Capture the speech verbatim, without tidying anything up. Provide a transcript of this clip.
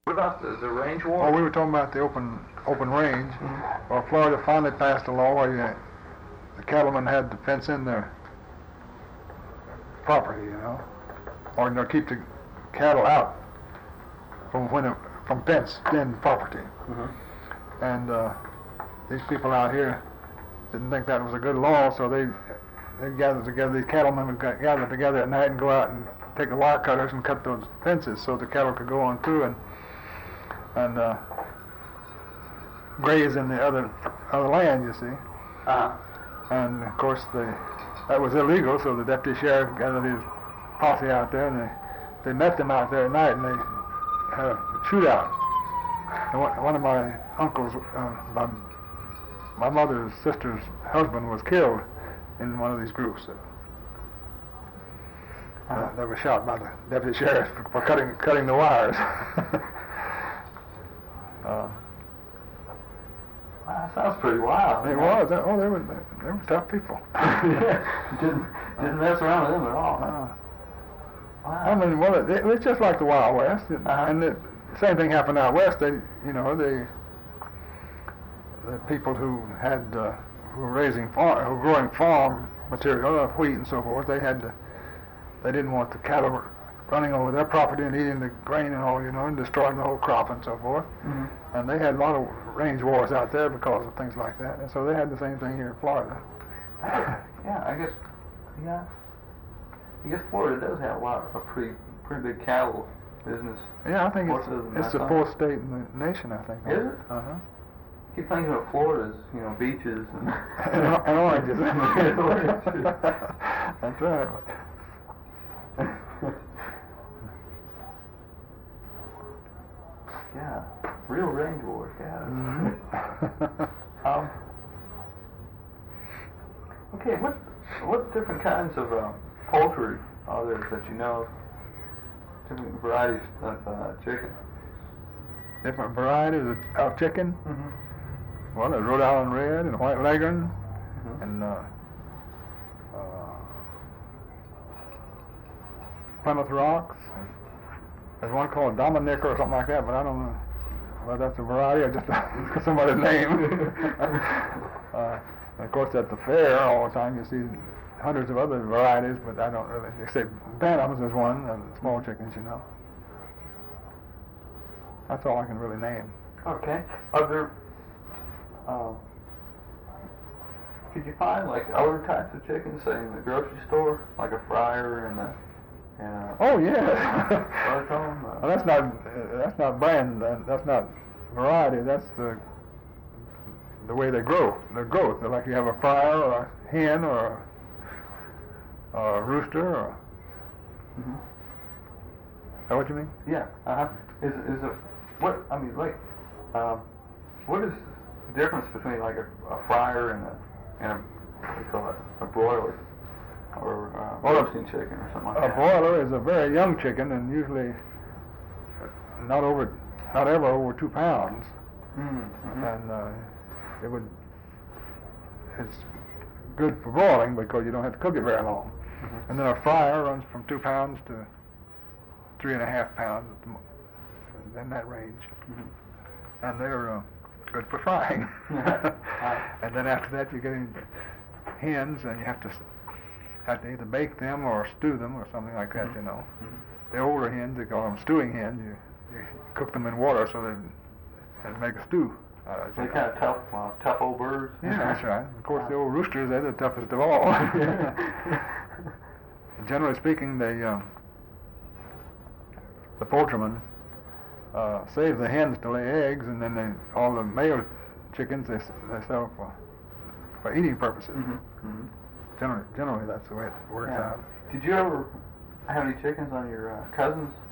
What about the, the range war? Oh, we were talking about the open open range. Mm-hmm. Well, Florida finally passed a law where you, the cattlemen had to fence in their property, you know, or you know, keep the cattle out from when it, from fenced-in property. Mm-hmm. And uh, these people out here didn't think that was a good law, so they they gathered together. These cattlemen would ga- gather together at night and go out and take the wire cutters and cut those fences so the cattle could go on through and and uh, graze in the other other land, you see. Uh-huh. And of course, they, that was illegal, so the deputy sheriff gathered his posse out there, and they, they met them out there at night, and they had a shootout. And one, one of my uncles, uh, my, my mother's sister's husband, was killed in one of these groups. Uh, they were shot by the deputy sheriff for, for cutting cutting the wires. uh, Wow, that sounds pretty wild. It was. Oh, they were they were tough people. didn't didn't mess around with them at all. Uh, Wow. I mean, well, it, it was just like the Wild West, it, Uh-huh. and the same thing happened out west. They, you know, they the people who had uh, who were raising farm, who were growing farm material, uh, wheat and so forth. They had to, they didn't want the cattle running over their property and eating the grain and all, you know, and destroying the whole crop and so forth. Mm-hmm. And they had a lot of range wars out there because of things like that. And so they had the same thing here in Florida. Yeah, I guess. Yeah. I guess Florida does have a lot of a pretty pretty big cattle business. Yeah, I think More it's so than it's I the thought. fourth state in the nation, I think. Is it? Uh huh. I keep thinking of Florida as, you know, beaches and and, and oranges. And oranges. That's right. Yeah, real range wars, yeah. Mm-hmm. um, okay, what what different kinds of uh, poultry are there that you know? Different varieties of uh, chicken. Different varieties of, of chicken. Mm-hmm. Well, there's Rhode Island Red and White Leghorn Mm-hmm. and uh, uh, Plymouth Rocks. There's one called Dominic or something like that, but I don't know whether that's a variety or just somebody's name. uh, and of course, at the fair all the time you see hundreds of other varieties, but I don't really, except Bantams is one, and small chickens, you know. That's all I can really name. Okay. Are there? Uh, could you find like other types of chickens, say in the grocery store, like a fryer and a and a Oh yeah. Buzzcomb? Uh, Well, that's not uh, that's not brand. Uh, that's not variety. That's the the way they grow. Their growth. They're like you have a fryer or a hen or a, or a rooster. Or, mm-hmm. is that what you mean? Yeah. Uh huh. Is is a what? I mean, like, um, what is the difference between like a, a fryer and a and a what do you call it, a broiler or uh, Well, roasting chicken or something like A that? broiler is a very young chicken and usually not over, not ever over two pounds. Mm-hmm. And uh, it would, it's good for broiling because you don't have to cook it very long. Mm-hmm. And then a fryer runs from two pounds to three and a half pounds, at the mo- in that range. Mm-hmm. And they're uh, good for frying. Uh, And then after that you get into hens, and you have to s- have to either bake them or stew them or something like that, Mhm. you know. Mhm. The older hens, they call them stewing hens. You, you cook them in water so they and make a stew. Uh, They're kind of tough, uh, tough old birds. Yeah, that's right. Of course, the old roosters, they're the toughest of all. Generally speaking, they, uh, the poultrymen uh, save the hens to lay eggs, and then they, all the male chickens they, s- they sell for for eating purposes. Mm-hmm. Mm-hmm. Generally, generally that's the way it works Yeah. out. Did you ever have any chickens on your uh, cousin's